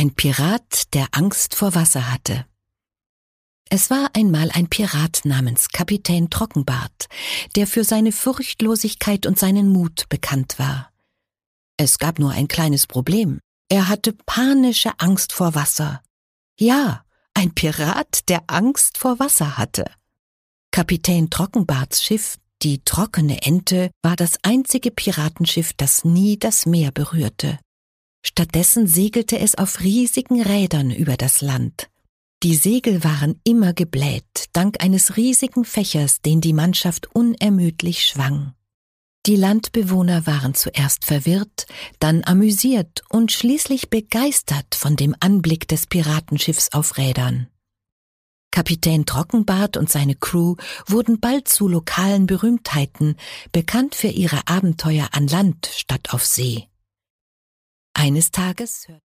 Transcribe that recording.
Ein Pirat, der Angst vor Wasser hatte. Es war einmal ein Pirat namens Kapitän Trockenbart, der für seine Furchtlosigkeit und seinen Mut bekannt war. Es gab nur ein kleines Problem. Er hatte panische Angst vor Wasser. Ja, ein Pirat, der Angst vor Wasser hatte. Kapitän Trockenbarts Schiff, die Trockene Ente, war das einzige Piratenschiff, das nie das Meer berührte. Stattdessen segelte es auf riesigen Rädern über das Land. Die Segel waren immer gebläht, dank eines riesigen Fächers, den die Mannschaft unermüdlich schwang. Die Landbewohner waren zuerst verwirrt, dann amüsiert und schließlich begeistert von dem Anblick des Piratenschiffs auf Rädern. Kapitän Trockenbart und seine Crew wurden bald zu lokalen Berühmtheiten, bekannt für ihre Abenteuer an Land statt auf See. Eines Tages